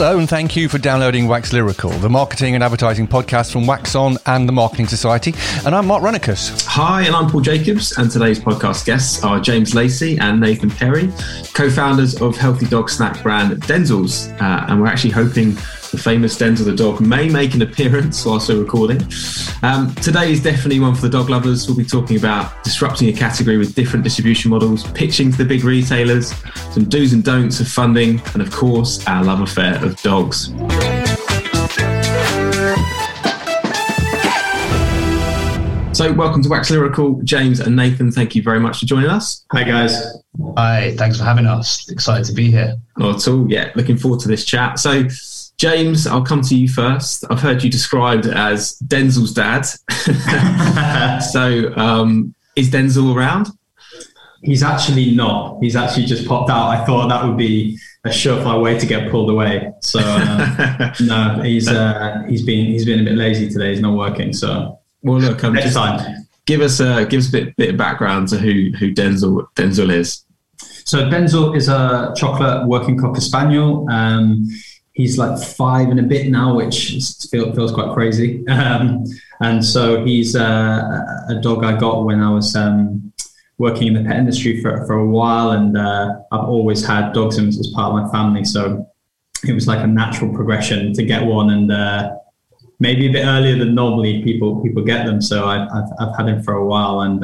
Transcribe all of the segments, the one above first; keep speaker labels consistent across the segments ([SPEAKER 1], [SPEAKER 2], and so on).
[SPEAKER 1] Hello and thank you for downloading Wax Lyrical, the marketing and advertising podcast from Wax On and the Marketing Society. And I'm Mark Runnicus.
[SPEAKER 2] Hi, and I'm Paul Jacobs, and today's podcast guests are James Lacey and Nathan Perry, co-founders of healthy dog snack brand Denzels. And we're actually hoping the famous Denzel the dog may make an appearance whilst we're recording. Today is definitely one for the dog lovers. We'll be talking about disrupting a category with different distribution models, pitching to the big retailers, some do's and don'ts of funding, and of course, our love affair of dogs. So welcome to Wax Lyrical. James and Nathan, thank you very much for joining us.
[SPEAKER 3] Hi guys.
[SPEAKER 4] Hi, thanks for having us. Excited to be here.
[SPEAKER 2] Not at all, yeah. Looking forward to this chat. So James, I'll come to you first. I've heard you described as Denzel's dad. So is Denzel around?
[SPEAKER 3] He's actually not. He's actually just popped out. I thought that would be a surefire way to get pulled away. So no, he's been a bit lazy today. He's not working. So
[SPEAKER 2] well, look,
[SPEAKER 3] next time.
[SPEAKER 2] Give us a bit of background to who Denzel is.
[SPEAKER 3] So Denzel is a chocolate working cocker spaniel. He's like 5 and a bit now, which feels quite crazy. And so he's a dog I got when I was working in the pet industry for a while, and I've always had dogs as part of my family. So it was like a natural progression to get one, and maybe a bit earlier than normally people get them. So I've had him for a while, and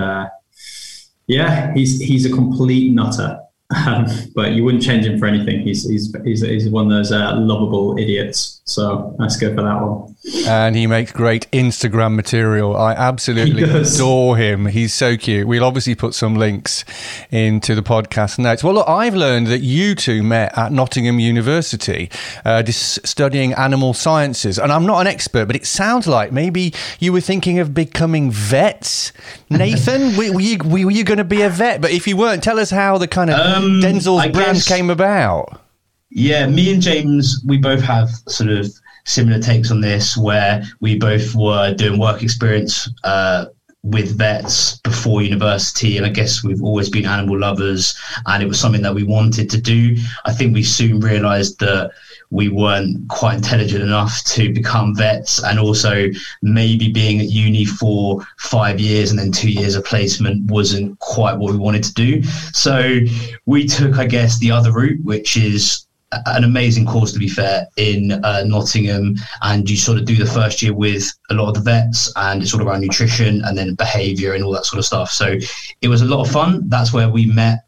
[SPEAKER 3] yeah, he's a complete nutter. But you wouldn't change him for anything. He's one of those lovable idiots. So let's go for that one.
[SPEAKER 1] And he makes great Instagram material. I absolutely adore him. He's so cute. We'll obviously put some links into the podcast notes. Well, look, I've learned that you two met at Nottingham University, studying animal sciences. And I'm not an expert, but it sounds like maybe you were thinking of becoming vets. Nathan, were you going to be a vet? But if you weren't, tell us how the kind of Denzel's brand came about.
[SPEAKER 4] Yeah, me and James, we both have sort of similar takes on this, where we both were doing work experience with vets before university, and I guess we've always been animal lovers, and it was something that we wanted to do. I think we soon realised that we weren't quite intelligent enough to become vets, and also maybe being at uni for 5 years and then 2 years of placement wasn't quite what we wanted to do. So we took, I guess, the other route, which is an amazing course, to be fair, in Nottingham, and you sort of do the first year with a lot of the vets, and it's all around nutrition and then behaviour and all that sort of stuff. So it was a lot of fun. That's where we met,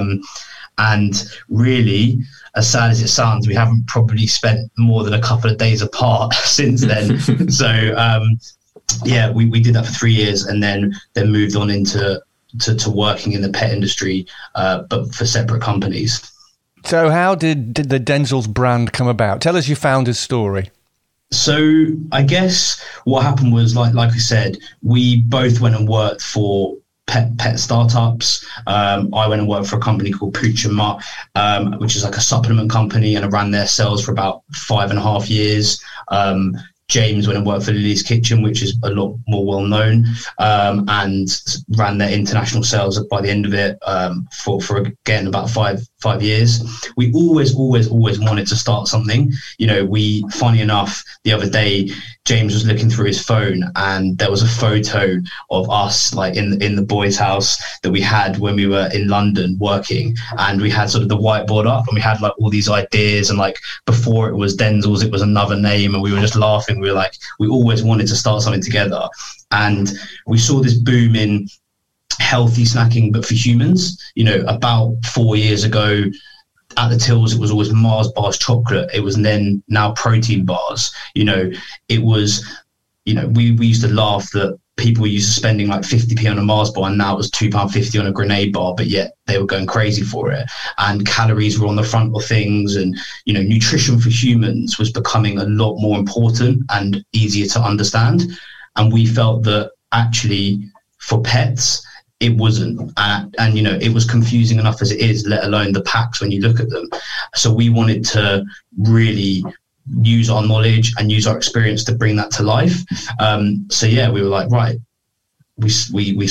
[SPEAKER 4] and really, as sad as it sounds, we haven't probably spent more than a couple of days apart since then. So yeah, we did that for 3 years, and then moved on into working in the pet industry, but for separate companies.
[SPEAKER 1] So how did the Denzel's brand come about? Tell us your founder's story.
[SPEAKER 4] So I guess what happened was, like I said, we both went and worked for pet startups. I went and worked for a company called Pooch and Mutt, which is like a supplement company, and I ran their sales for about 5.5 years. James went and worked for Lily's Kitchen, which is a lot more well known, and ran their international sales by the end of it for again about five years. We always wanted to start something. You know, funny enough, the other day James was looking through his phone, and there was a photo of us like in the boys' house that we had when we were in London working, and we had sort of the whiteboard up, and we had like all these ideas, and like before it was Denzel's, it was another name, and we were just laughing. We were like, we always wanted to start something together, and we saw this boom in healthy snacking but for humans. You know, about 4 years ago, at the tills, it was always Mars bars chocolate. It was now protein bars. You know, it was, you know, we used to laugh that people were used to spending like 50p on a Mars bar, and now it was £2.50 on a grenade bar, but yet they were going crazy for it. And calories were on the front of things, and, you know, nutrition for humans was becoming a lot more important and easier to understand. And we felt that actually for pets, it wasn't, and you know, it was confusing enough as it is, let alone the packs when you look at them. So we wanted to really use our knowledge and use our experience to bring that to life. So yeah, we were like, right, we sort of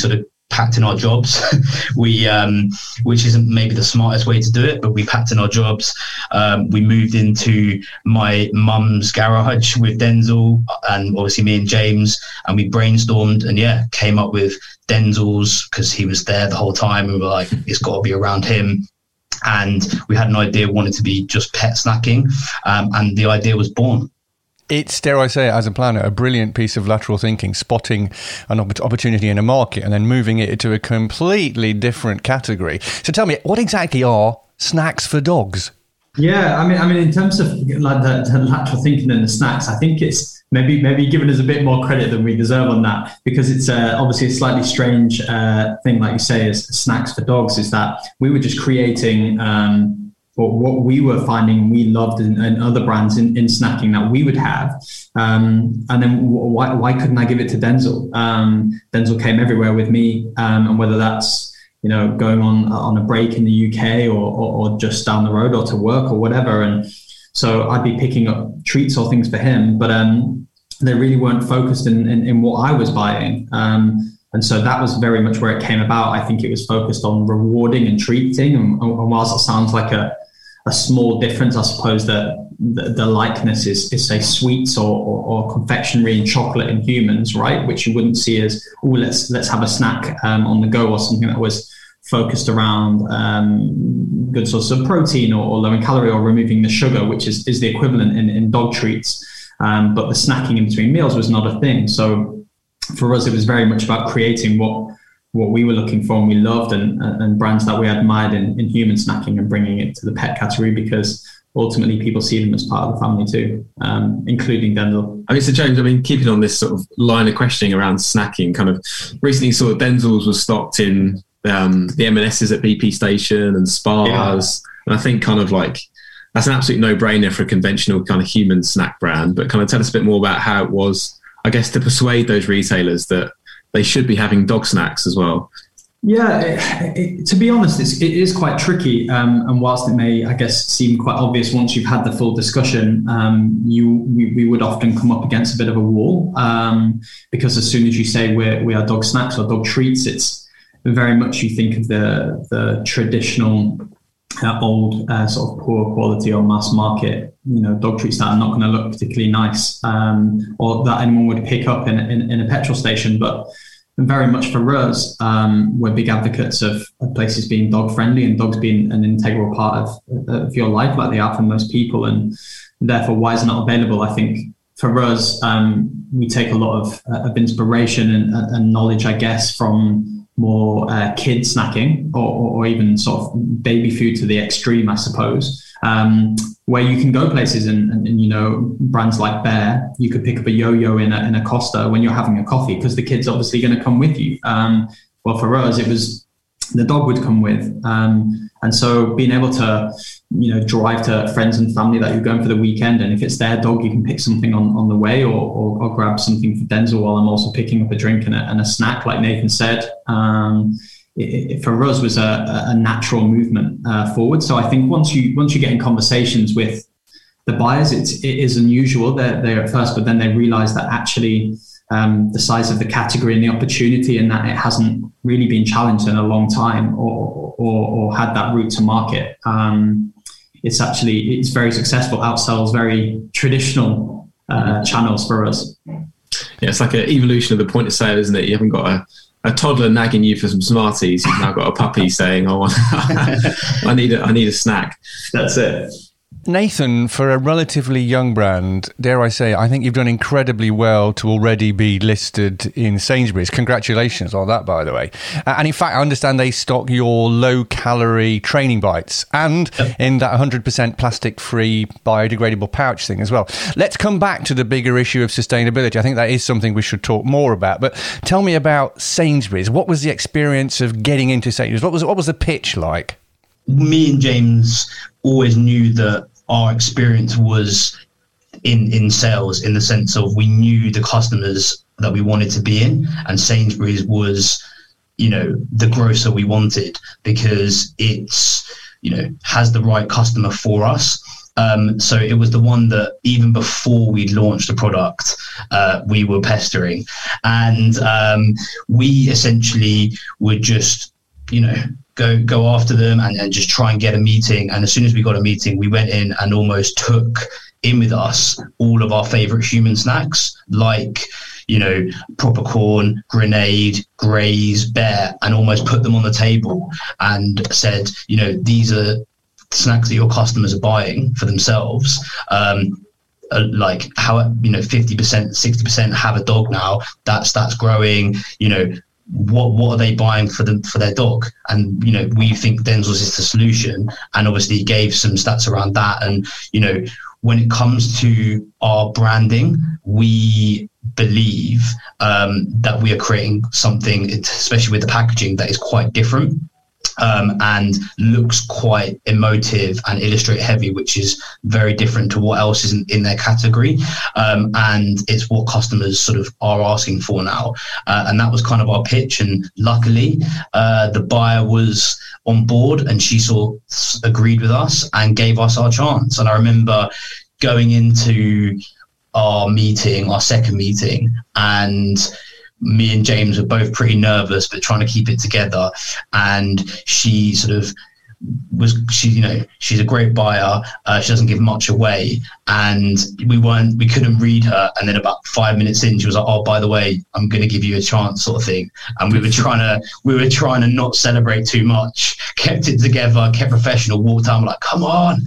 [SPEAKER 4] packed in our jobs. We, which isn't maybe the smartest way to do it, but we packed in our jobs. We moved into my mum's garage with Denzel and obviously me and James, and we brainstormed and came up with Denzel's because he was there the whole time. We were like, it's got to be around him. And we had an idea, wanted to be just pet snacking, and the idea was born.
[SPEAKER 1] It's, dare I say it, as a planner, a brilliant piece of lateral thinking, spotting an opportunity in a market and then moving it into a completely different category. So tell me, what exactly are snacks for dogs?
[SPEAKER 3] Yeah, I mean, in terms of like the lateral thinking and the snacks, I think it's maybe giving us a bit more credit than we deserve on that, because it's obviously a slightly strange thing, like you say, as snacks for dogs, is that we were just creating what we were finding we loved and other brands in snacking that we would have. And then why couldn't I give it to Denzel? Denzel came everywhere with me, and whether that's going on a break in the UK or just down the road or to work or whatever. And so I'd be picking up treats or things for him, but they really weren't focused in what I was buying. And so that was very much where it came about. I think it was focused on rewarding and treating. And whilst it sounds like a small difference, I suppose that the likeness is say sweets or confectionery and chocolate in humans, right? Which you wouldn't see as, let's have a snack on the go, or something that was focused around good sources of protein or low in calorie, or removing the sugar, which is the equivalent in dog treats. But the snacking in between meals was not a thing. So for us, it was very much about creating what we were looking for and we loved, and brands that we admired in human snacking, and bringing it to the pet category, because ultimately people see them as part of the family too, including Denzel.
[SPEAKER 2] I mean, so James, keeping on this sort of line of questioning around snacking, kind of recently saw Denzel's was stocked in the M&S's at BP Station and Spars. And I think kind of like that's an absolute no-brainer for a conventional kind of human snack brand. But kind of tell us a bit more about how it was, I guess, to persuade those retailers that they should be having dog snacks as well.
[SPEAKER 3] Yeah, to be honest, it is quite tricky. And whilst it may, I guess, seem quite obvious once you've had the full discussion, we would often come up against a bit of a wall, because as soon as you say we are dog snacks or dog treats, it's very much, you think of the traditional old sort of poor quality or mass market, dog treats that are not going to look particularly nice, or that anyone would pick up in a petrol station. But very much for us, we're big advocates of places being dog friendly and dogs being an integral part of your life, like they are for most people. And therefore, why is it not available? I think for us, we take a lot of inspiration and knowledge, I guess, from more kid snacking or even sort of baby food to the extreme, I suppose, where you can go places and brands like Bear, you could pick up a yo-yo in a Costa when you're having a coffee, because the kid's obviously going to come with you. Well, for us, it was the dog would come with. And so being able to, drive to friends and family that you're going for the weekend, and if it's their dog, you can pick something on the way or grab something for Denzel while I'm also picking up a drink and a snack, like Nathan said. It for us was a natural movement forward. So I think once you get in conversations with the buyers, it is unusual. They're at first, but then they realize that actually the size of the category and the opportunity, and that it hasn't really been challenged in a long time or had that route to market. It's very successful, outsells very traditional channels for us.
[SPEAKER 2] Yeah, it's like an evolution of the point of sale, isn't it? You haven't got a toddler nagging you for some Smarties. You've now got a puppy saying, "Oh, I need a snack."
[SPEAKER 3] That's it.
[SPEAKER 1] Nathan, for a relatively young brand, dare I say, I think you've done incredibly well to already be listed in Sainsbury's. Congratulations on that, by the way. And in fact, I understand they stock your low-calorie training bites and in that 100% plastic-free biodegradable pouch thing as well. Let's come back to the bigger issue of sustainability. I think that is something we should talk more about. But tell me about Sainsbury's. What was the experience of getting into Sainsbury's? What was the pitch like?
[SPEAKER 4] Me and James always knew that our experience was in sales, in the sense of we knew the customers that we wanted to be in, and Sainsbury's was, the grocer we wanted, because it's, has the right customer for us. So it was the one that even before we launched the product, we were pestering. And we essentially would just, go after them and just try and get a meeting. And as soon as we got a meeting, we went in and almost took in with us all of our favorite human snacks, like, proper corn, grenade, graze, bear, and almost put them on the table and said, these are snacks that your customers are buying for themselves. Like how 50%, 60% have a dog now. That's growing. What are they buying for their dog? And we think Denzels is the solution. And obviously he gave some stats around that. And when it comes to our branding, we believe that we are creating something, especially with the packaging, that is quite different. And looks quite emotive and illustrate heavy, which is very different to what else is in their category. And it's what customers sort of are asking for now. And that was kind of our pitch. And luckily, the buyer was on board and she agreed with us and gave us our chance. And I remember going into our second meeting, and me and James were both pretty nervous, but trying to keep it together. And she sort of she's a great buyer. She doesn't give much away, and we couldn't read her. And then about 5 minutes in, she was like, "Oh, by the way, I'm going to give you a chance," sort of thing. And we were trying to not celebrate too much, kept it together, kept professional, walked out, like, "Come on."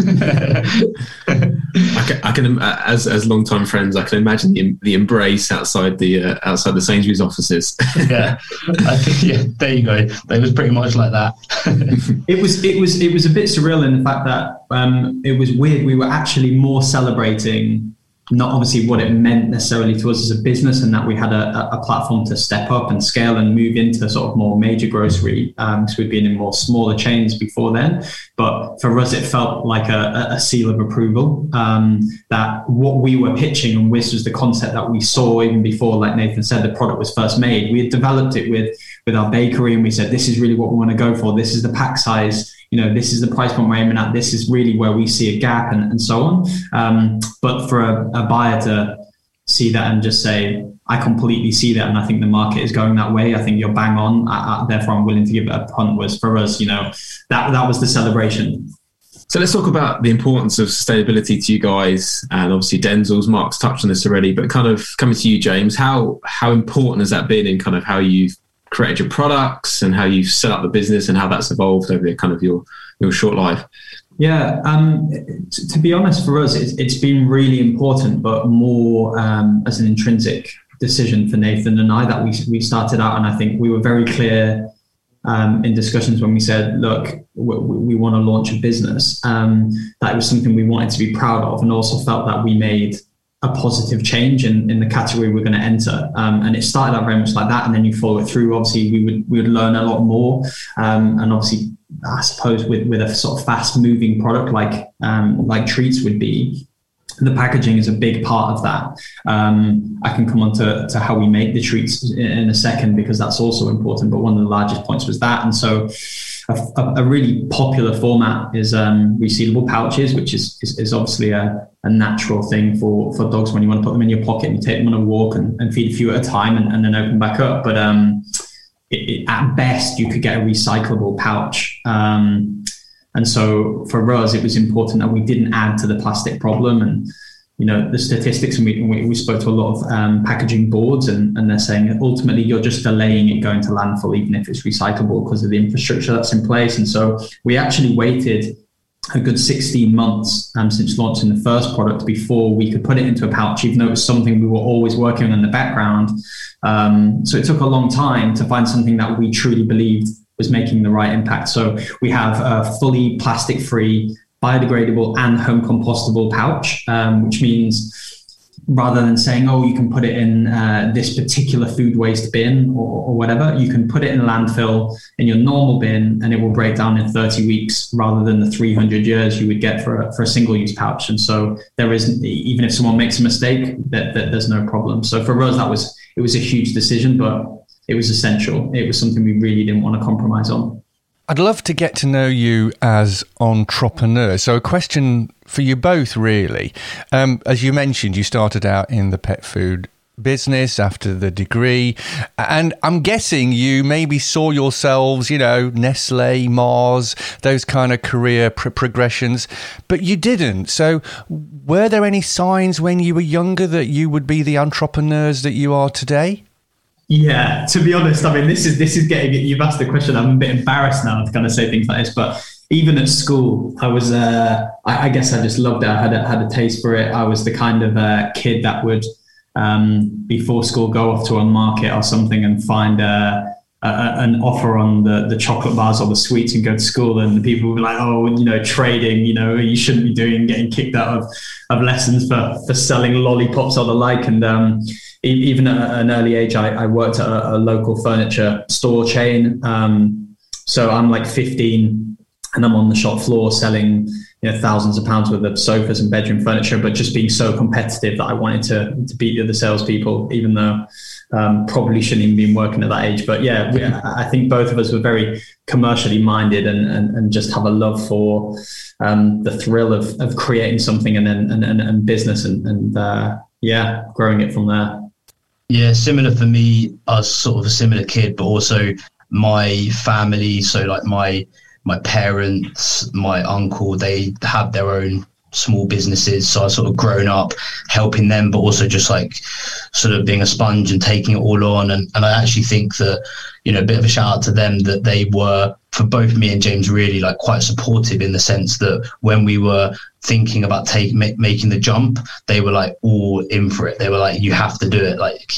[SPEAKER 2] I can as long-time friends, I can imagine the embrace outside the Sainsbury's offices.
[SPEAKER 4] Yeah, I think, there you go. It was pretty much like that.
[SPEAKER 3] It was a bit surreal in the fact that it was weird. We were actually more celebrating not obviously what it meant necessarily to us as a business, and that we had a platform to step up and scale and move into sort of more major grocery, because we'd been in more smaller chains before then. But for us, it felt like a seal of approval, that what we were pitching, and this was the concept that we saw even before, like Nathan said, the product was first made. We had developed it with our bakery, and we said, this is really what we want to go for. This is the pack size. This is the price point we're aiming at. This is really where we see a gap, and so on. But for a buyer to see that and just say, I completely see that, and I think the market is going that way. I think you're bang on. Therefore, I'm willing to give it a punt. Was for us, that was the celebration.
[SPEAKER 2] So let's talk about the importance of sustainability to you guys, and obviously Denzels. Mark's touched on this already, but kind of coming to you, James, how important has that been in kind of how you've created your products and how you've set up the business and how that's evolved over kind of your short life?
[SPEAKER 3] Yeah, to be honest, for us, it's been really important, but more as an intrinsic decision for Nathan and I, that we started out. And I think we were very clear in discussions when we said, look, we want to launch a business, that it was something we wanted to be proud of, and also felt that we made a positive change in the category we're going to enter. And it started out very much like that. And then you follow it through. Obviously, we would learn a lot more. And obviously, I suppose with a sort of fast moving product like treats would be, the packaging is a big part of that. I can come on to how we make the treats in a second, because that's also important. But one of the largest points was that. And so a really popular format is resealable pouches, which is obviously a natural thing for dogs when you want to put them in your pocket and you take them on a walk and feed a few at a time and then open back up. But at best, you could get a recyclable pouch. And so for us, it was important that we didn't add to the plastic problem. And the statistics, and we spoke to a lot of packaging boards, and they're saying that ultimately you're just delaying it going to landfill, even if it's recyclable, because of the infrastructure that's in place. And so we actually waited a good 16 months since launching the first product before we could put it into a pouch, even though it was something we were always working on in the background. So it took a long time to find something that we truly believed was making the right impact. So we have a fully plastic-free, biodegradable and home compostable pouch, which means rather than saying, oh, you can put it in this particular food waste bin or whatever, you can put it in a landfill in your normal bin and it will break down in 30 weeks rather than the 300 years you would get for a single-use pouch. And so there isn't, even if someone makes a mistake, that there's no problem. So for us, it was a huge decision, but it was essential. It was something we really didn't want to compromise on.
[SPEAKER 1] I'd love to get to know you as entrepreneurs. So a question for you both, really. As you mentioned, you started out in the pet food business after the degree, and I'm guessing you maybe saw yourselves, Nestle, Mars, those kind of career progressions, but you didn't. So were there any signs when you were younger that you would be the entrepreneurs that you are today?
[SPEAKER 3] Yeah, to be honest, I mean, this is getting, you've asked the question, I'm a bit embarrassed now to kind of say things like this, but even at school, I was, I guess I just loved it. I had a taste for it. I was the kind of kid that would, before school, go off to a market or something and find an offer on the chocolate bars or the sweets and go to school, and the people would be like, trading, you shouldn't be doing, getting kicked out of lessons for selling lollipops or the like. And even at an early age, I worked at a local furniture store chain. So I'm like 15 and I'm on the shop floor selling thousands of pounds worth of sofas and bedroom furniture, but just being so competitive that I wanted to beat the other salespeople, even though probably shouldn't even been working at that age. But I think both of us were very commercially minded and just have a love for the thrill of creating something and business and growing it from there.
[SPEAKER 4] Yeah, similar for me. I was sort of a similar kid, but also my family. So like my parents, my uncle, they have their own small businesses. So I sort of grown up helping them, but also just like sort of being a sponge and taking it all on. And I actually think that, a bit of a shout out to them, that they were, for both me and James, really like quite supportive in the sense that when we were thinking about making the jump, they were like all in for it. They were like, you have to do it. Like,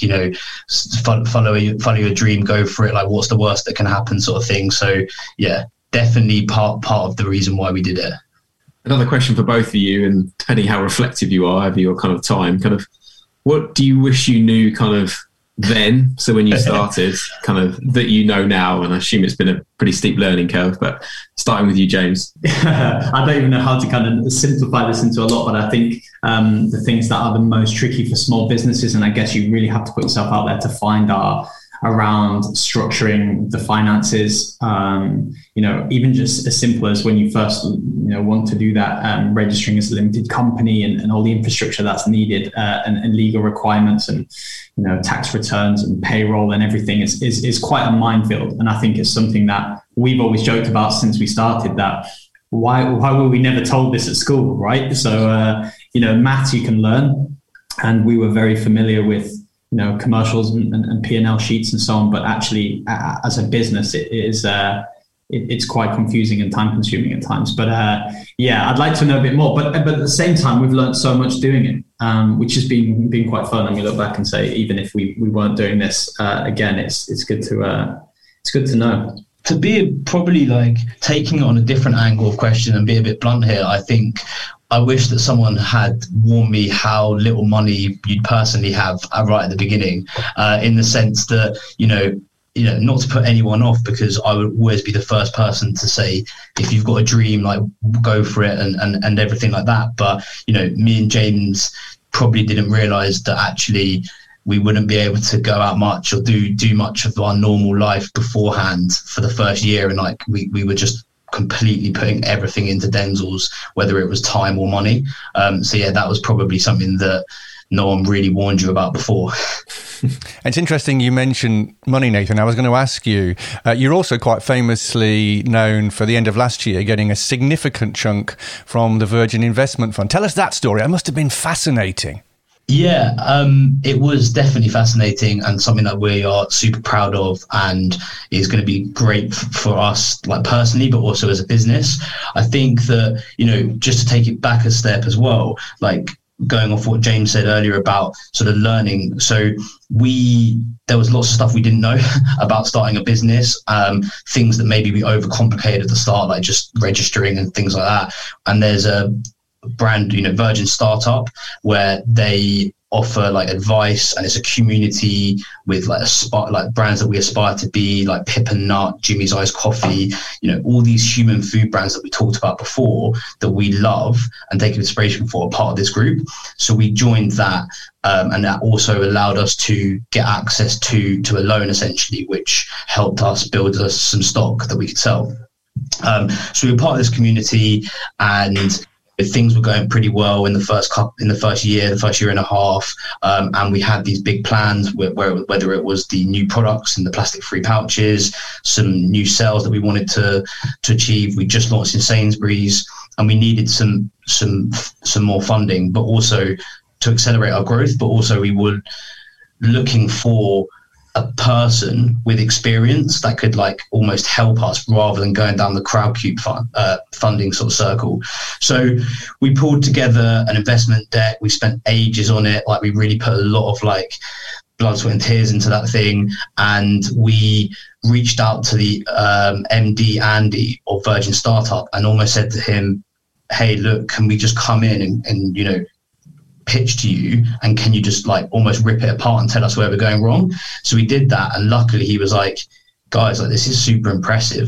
[SPEAKER 4] follow your dream, go for it. Like, what's the worst that can happen, sort of thing. So yeah, definitely part of the reason why we did it.
[SPEAKER 2] Another question for both of you, and depending how reflective you are over your kind of time, kind of what do you wish you knew kind of then? So when you started, kind of that now, and I assume it's been a pretty steep learning curve, but starting with you, James.
[SPEAKER 3] I don't even know how to kind of simplify this into a lot, but I think the things that are the most tricky for small businesses, and I guess you really have to put yourself out there to find, are around structuring the finances, even just as simple as when you first, want to do that, registering as a limited company and all the infrastructure that's needed, and legal requirements and, tax returns and payroll and everything is quite a minefield. And I think it's something that we've always joked about since we started, that why were we never told this at school, right? So, maths you can learn, and we were very familiar with, commercials and P&L sheets and so on, but actually as a business, it's quite confusing and time consuming at times. But I'd like to know a bit more, but at the same time, we've learned so much doing it, which has been quite fun. And we look back and say, even if we weren't doing this again, it's good to know.
[SPEAKER 4] To be probably like taking it on a different angle of question and be a bit blunt here, I think I wish that someone had warned me how little money you'd personally have right at the beginning, in the sense that, not to put anyone off, because I would always be the first person to say, if you've got a dream, like go for it and everything like that. But, me and James probably didn't realize that actually we wouldn't be able to go out much or do much of our normal life beforehand for the first year. And like, we were just completely putting everything into Denzels, whether it was time or money. That was probably something that no one really warned you about before.
[SPEAKER 1] It's interesting you mentioned money, Nathan. I was going to ask you, you're also quite famously known for the end of last year getting a significant chunk from the Virgin Investment Fund. Tell us that story. It must have been fascinating.
[SPEAKER 4] Yeah, it was definitely fascinating and something that we are super proud of, and is going to be great for us, like personally, but also as a business. I think that, just to take it back a step as well, like going off what James said earlier about sort of learning. So there was lots of stuff we didn't know about starting a business, things that maybe we overcomplicated at the start, like just registering and things like that. And there's a brand, Virgin Startup, where they offer like advice, and it's a community with like brands that we aspire to be, like Pip and Nut, Jimmy's Iced Coffee, all these human food brands that we talked about before that we love and take inspiration for, are part of this group. So we joined that, and that also allowed us to get access to a loan, essentially, which helped us build us some stock that we could sell. So we were part of this community, and things were going pretty well in the first year and a half, and we had these big plans whether it was the new products and the plastic-free pouches, some new sales that we wanted to achieve. We just launched in Sainsbury's, and we needed some more funding, but also to accelerate our growth. But also we were looking for a person with experience that could like almost help us rather than going down the Crowdcube funding sort of circle. So we pulled together an investment deck. We spent ages on it. Like, we really put a lot of like blood, sweat and tears into that thing. And we reached out to the MD Andy of Virgin Startup and almost said to him, hey, look, can we just come in and you know, pitch to you, and can you just like almost rip it apart and tell us where we're going wrong? So we did that, and luckily he was like, guys, like, this is super impressive.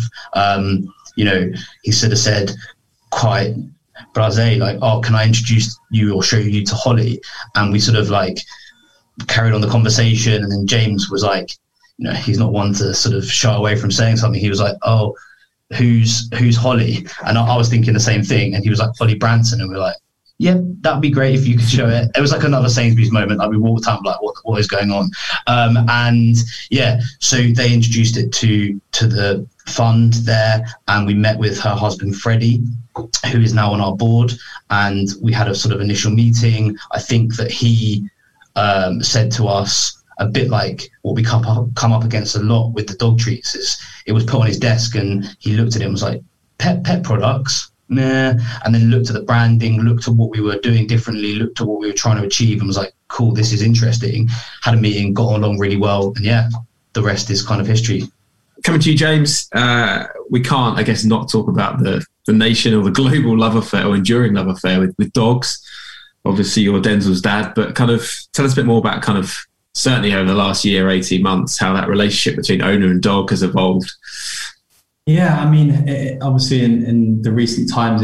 [SPEAKER 4] You know, he sort of said quite blasé, like, oh, can I introduce you or show you to Holly? And we sort of like carried on the conversation, and then James was like, you know, he's not one to sort of shy away from saying something. He was like, oh, who's Holly? And I was thinking the same thing, and he was like, Holly Branson, and we were like, yeah, that'd be great if you could show it. It was like another Sainsbury's moment. Like, we walked out like, what is going on? And yeah, so they introduced it to the fund there, and we met with her husband Freddie, who is now on our board, and we had a sort of initial meeting. I think that he said to us a bit like what we come up against a lot with the dog treats is it was put on his desk, and he looked at it and was like, pet products? Nah. And then looked at the branding, looked at what we were doing differently, looked at what we were trying to achieve, and was like, cool, this is interesting. Had a meeting, got along really well, and yeah, the rest is kind of history.
[SPEAKER 2] Coming to you, James, we can't, I guess, not talk about the nation or the global love affair or enduring love affair with dogs. Obviously, you're Denzel's dad, but kind of tell us a bit more about kind of, certainly over the last year, 18 months, how that relationship between owner and dog has evolved.
[SPEAKER 3] Yeah, I mean, obviously in the recent times,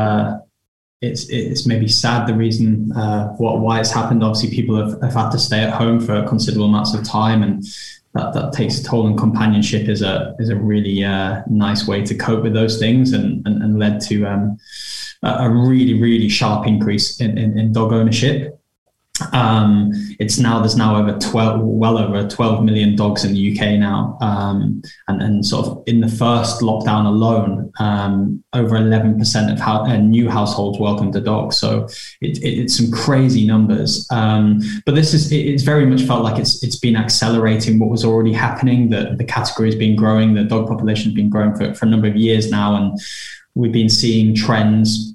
[SPEAKER 3] it's maybe sad, the reason why it's happened. Obviously, people have had to stay at home for considerable amounts of time, and that takes a toll. And companionship is a really nice way to cope with those things, and led to a really, really sharp increase in dog ownership. There's now well over 12 million dogs in the UK now, and sort of in the first lockdown alone, over 11% of new households welcomed a dog. So it's some crazy numbers. But it's very much felt like it's been accelerating what was already happening. The category has been growing, the dog population has been growing for a number of years now, and we've been seeing trends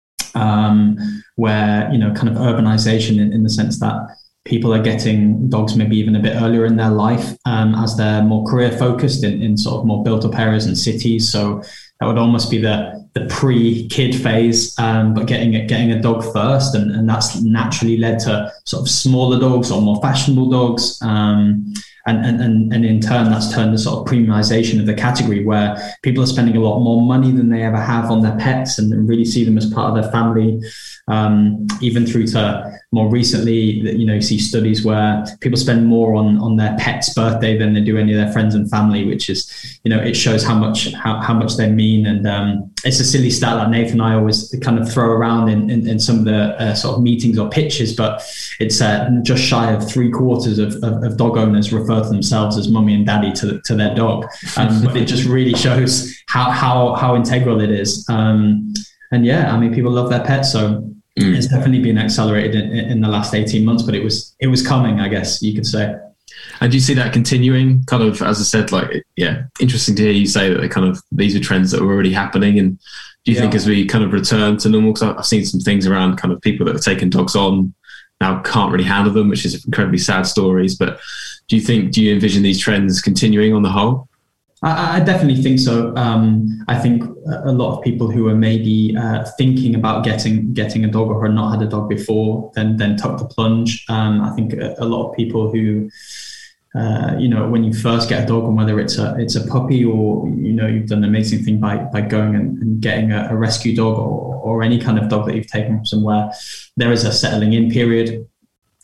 [SPEAKER 3] where, you know, kind of urbanization in the sense that people are getting dogs maybe even a bit earlier in their life, as they're more career focused in sort of more built up areas and cities. So that would almost be the pre-kid phase, but getting a dog first, and that's naturally led to sort of smaller dogs or more fashionable dogs. And in turn, that's turned to sort of premiumization of the category, where people are spending a lot more money than they ever have on their pets, and really see them as part of their family. Even through to more recently, you know, you see studies where people spend more on their pet's birthday than they do any of their friends and family, which is, you know, it shows how much they mean. And it's a silly stat that Nathan and I always kind of throw around in some of the sort of meetings or pitches, but it's just shy of 3/4 of dog owners refer to themselves as mummy and daddy to their dog. But it just really shows how integral it is. And yeah, I mean, people love their pets, so it's definitely been accelerated in the last 18 months, but it was coming, I guess you could say.
[SPEAKER 2] And do you see that continuing? Kind of, as I said, like, yeah, interesting to hear you say that these are trends that were already happening. And do you think as we kind of return to normal, because I've seen some things around kind of people that have taken dogs on now can't really handle them, which is incredibly sad stories. But do you envision these trends continuing on the whole?
[SPEAKER 3] I definitely think so. I think a lot of people who are maybe thinking about getting a dog or have not had a dog before, then took the plunge. I think a lot of people who, you know, when you first get a dog, and whether it's a puppy or, you know, you've done an amazing thing by going and getting a rescue dog or any kind of dog that you've taken from somewhere, there is a settling in period.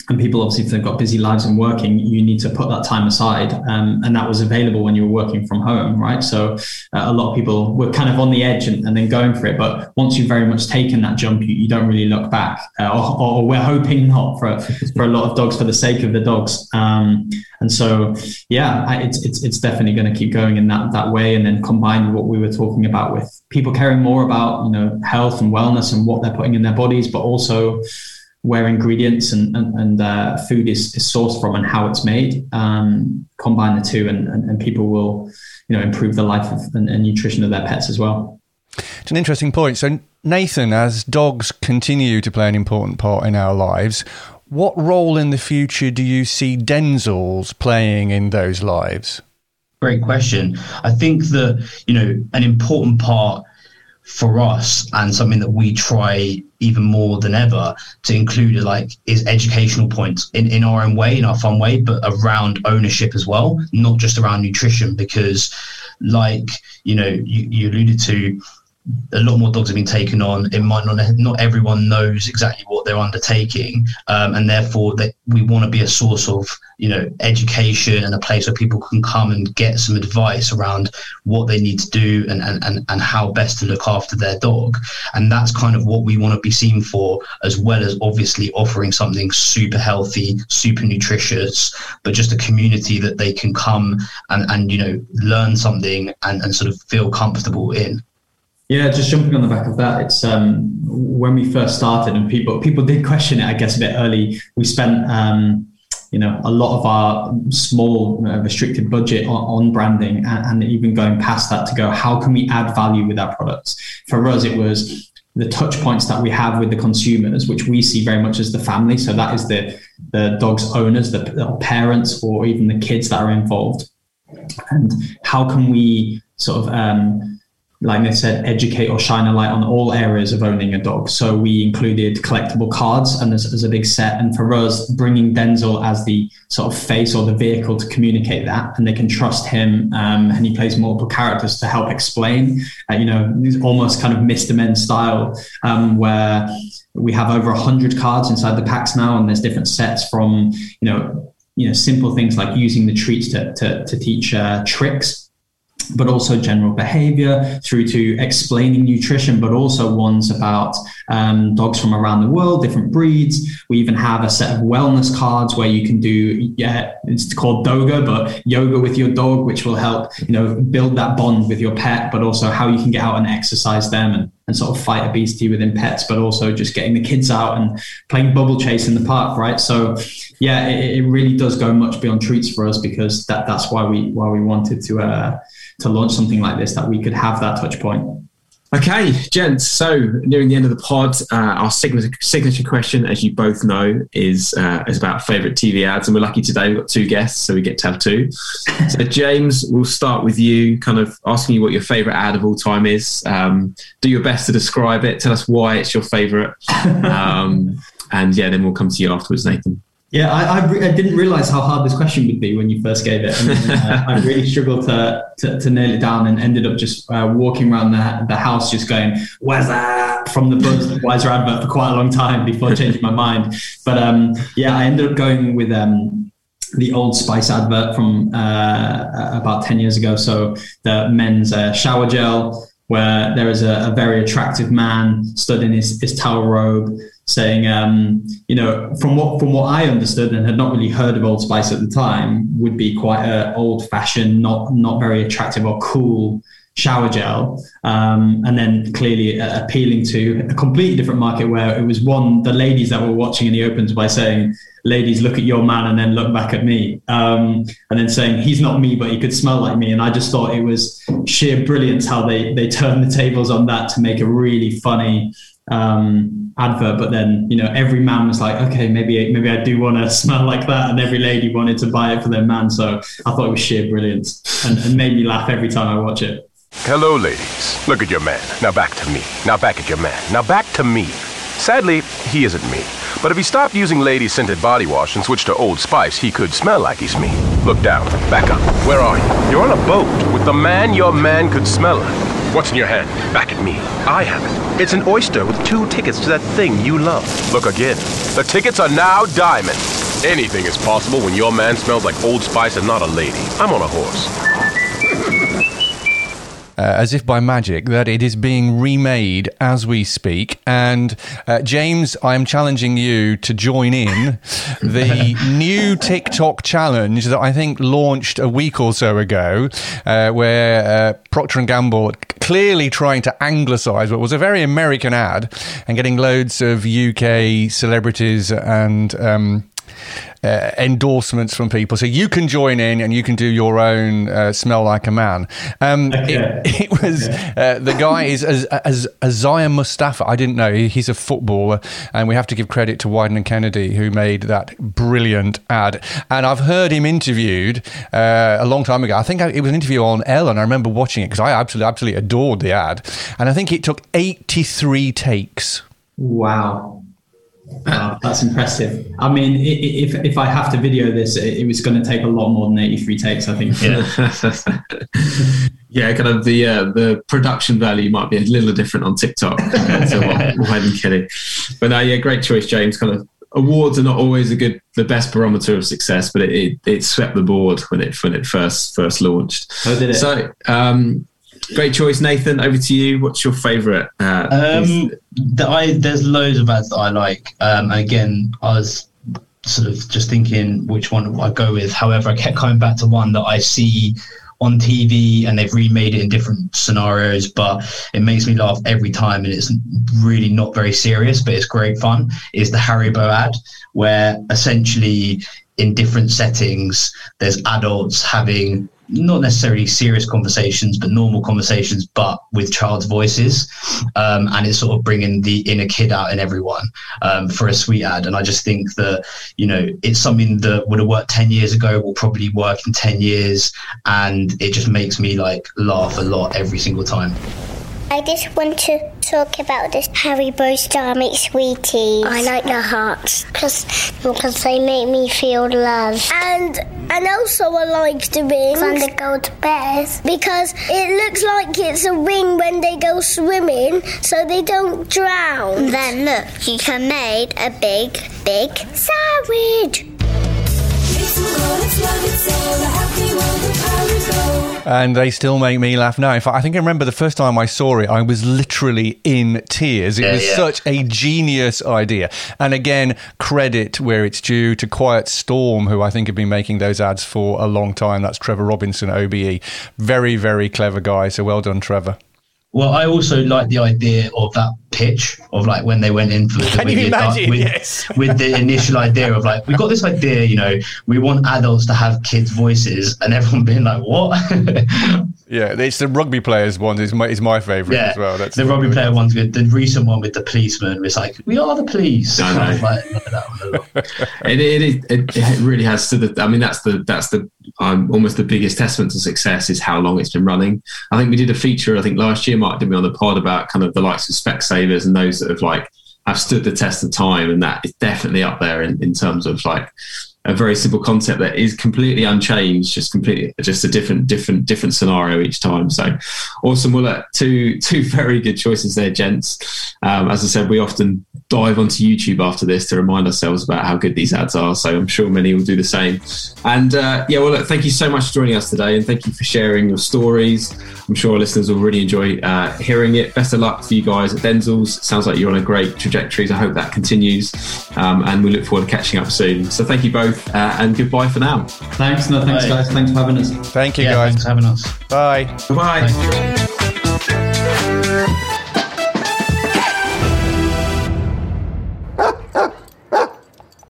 [SPEAKER 3] And people, obviously, if they've got busy lives and working, you need to put that time aside. And that was available when you were working from home, right? So a lot of people were kind of on the edge and then going for it. But once you've very much taken that jump, you don't really look back. Or we're hoping not for a lot of dogs, for the sake of the dogs. And so, yeah, it's definitely going to keep going in that way. And then combined with what we were talking about with people caring more about, health and wellness and what they're putting in their bodies, but also where ingredients and food is sourced from and how it's made. Combine the two, and people will, improve the life and nutrition of their pets as well.
[SPEAKER 1] It's an interesting point. So, Nathan, as dogs continue to play an important part in our lives, what role in the future do you see Denzels playing in those lives?
[SPEAKER 4] Great question. I think that, an important part for us, and something that we try even more than ever to include is educational points in our own way, in our fun way, but around ownership as well, not just around nutrition, because you alluded to, a lot more dogs have been taken on. It might not everyone knows exactly what they're undertaking, and therefore that we want to be a source of education and a place where people can come and get some advice around what they need to do and how best to look after their dog. And that's kind of what we want to be seen for, as well as obviously offering something super healthy, super nutritious, but just a community that they can come and learn something and sort of feel comfortable in.
[SPEAKER 3] Yeah, just jumping on the back of that, it's when we first started, and people did question it, I guess, a bit early. We spent a lot of our small restricted budget on branding, and even going past that to go, how can we add value with our products? For us, it was the touch points that we have with the consumers, which we see very much as the family. So that is the dog's owners, the parents, or even the kids that are involved. And how can we sort of like they said, educate or shine a light on all areas of owning a dog. So we included collectible cards and as a big set. And for us, bringing Denzel as the sort of face or the vehicle to communicate that, and they can trust him. And he plays multiple characters to help explain, almost kind of Mr. Men style, where we have over 100 cards inside the packs now. And there's different sets from, simple things like using the treats to teach tricks, but also general behavior, through to explaining nutrition, but also ones about dogs from around the world, different breeds. We even have a set of wellness cards where you can do, it's called Doga, but yoga with your dog, which will help, build that bond with your pet, but also how you can get out and exercise them and sort of fight obesity within pets, but also just getting the kids out and playing bubble chase in the park, right? So yeah, it really does go much beyond treats for us, because that's why we wanted to launch something like this, that we could have that touch point.
[SPEAKER 2] Okay, gents, so nearing the end of the pod, our signature question, as you both know, is about favourite TV ads, and we're lucky today, we've got two guests, so we get to have two. So James, we'll start with you, kind of asking you what your favourite ad of all time is. Do your best to describe it, tell us why it's your favourite, and then we'll come to you afterwards, Nathan.
[SPEAKER 3] Yeah, I didn't realise how hard this question would be when you first gave it. And I really struggled to nail it down, and ended up just walking around the house just going, where's that? From the Budweiser advert for quite a long time before changing my mind. But I ended up going with the Old Spice advert from about 10 years ago. So the men's shower gel, where there is a very attractive man stood in his towel robe, saying, from what I understood and had not really heard of Old Spice at the time, would be quite an old-fashioned, not very attractive or cool shower gel, and then clearly appealing to a completely different market, where it was the ladies that were watching, and he opens by saying, ladies, look at your man and then look back at me, and then saying, he's not me, but he could smell like me. And I just thought it was sheer brilliance how they turned the tables on that to make a really funny advert. But then every man was like, okay, maybe I do want to smell like that, and every lady wanted to buy it for their man. So I thought it was sheer brilliance, and made me laugh every time I watch it.
[SPEAKER 5] Hello, ladies. Look at your man. Now back to me. Now back at your man. Now back to me. Sadly, he isn't me. But if he stopped using lady-scented body wash and switched to Old Spice, he could smell like he's me. Look down. Back up. Where are you? You're on a boat with the man your man could smell like. What's in your hand? Back at me. I have it. It's an oyster with 2 tickets to that thing you love. Look again. The tickets are now diamond. Anything is possible when your man smells like Old Spice and not a lady. I'm on a horse.
[SPEAKER 1] As if by magic, that it is being remade as we speak. And James, I am challenging you to join in the new TikTok challenge that I think launched a week or so ago, where Procter & Gamble, clearly trying to anglicise what was a very American ad and getting loads of UK celebrities and endorsements from people, so you can join in and you can do your own smell like a man. It was the guy is Isaiah Mustafa. I didn't know he's a footballer, and we have to give credit to Wyden and Kennedy who made that brilliant ad. And I've heard him interviewed a long time ago. I think it was an interview on Ellen. I remember watching it because I absolutely adored the ad, and I think it took 83 takes.
[SPEAKER 3] Wow. That's impressive. I mean, if I have to video this, it was going to take a lot more than 83 takes, I think.
[SPEAKER 2] Yeah, kind of the production value might be a little different on TikTok compared to Wyden Kelly. But no, yeah, great choice, James. Kind of awards are not always the best barometer of success, but it swept the board when it first launched.
[SPEAKER 3] Oh, did it?
[SPEAKER 2] So, great choice, Nathan. Over to you. What's your favourite?
[SPEAKER 4] There's loads of ads that I like. Again, I was sort of just thinking which one I go with. However, I kept coming back to one that I see on TV and they've remade it in different scenarios, but it makes me laugh every time, and it's really not very serious, but it's great fun. Is the Haribo ad, where essentially in different settings there's adults having not necessarily serious conversations, but normal conversations, but with child's voices. And it's sort of bringing the inner kid out in everyone for a sweet ad. And I just think that, it's something that would have worked 10 years ago, will probably work in 10 years. And it just makes me laugh a lot every single time.
[SPEAKER 6] I just want to talk about this Haribo Star Mix Sweeties. I like the hearts because they make me feel love. And also I like the rings and the gold bears because it looks like it's a ring when they go swimming so they don't drown. Then look, you can make a big sandwich.
[SPEAKER 1] And they still make me laugh now. In fact, I think I remember the first time I saw it, I was literally in tears. It was such a genius idea. And again, credit where it's due to Quiet Storm, who I think have been making those ads for a long time. That's Trevor Robinson, OBE. Very, very clever guy. So well done, Trevor.
[SPEAKER 4] Well, I also like the idea of that pitch of when they went in for the
[SPEAKER 1] Can you imagine? Yes.
[SPEAKER 4] With the initial idea of we got this idea, we want adults to have kids' voices, and everyone being like, what?
[SPEAKER 1] Yeah, it's the rugby players one is my favourite as well. That's
[SPEAKER 4] the rugby player one's good. The recent one with the policeman was we are the police.
[SPEAKER 2] I know. It really has to the. I mean, that's the almost the biggest testament to success is how long it's been running. I think we did a feature. I think last year might have been on the pod about kind of the likes of Specsavers and those that have stood the test of time, and that is definitely up there in terms of a very simple concept that is completely unchanged, just a different scenario each time. So awesome. Well, two very good choices there, gents. As I said, we often dive onto YouTube after this to remind ourselves about how good these ads are. So I'm sure many will do the same. And thank you so much for joining us today, and thank you for sharing your stories. I'm sure our listeners will really enjoy hearing it. Best of luck for you guys at Denzels. Sounds like you're on a great trajectory. So I hope that continues. And we look forward to catching up soon. So thank you both. And goodbye for now.
[SPEAKER 3] Thanks guys. Thanks for having us.
[SPEAKER 1] Thank you guys.
[SPEAKER 4] Thanks for having us.
[SPEAKER 1] Bye.
[SPEAKER 2] Bye.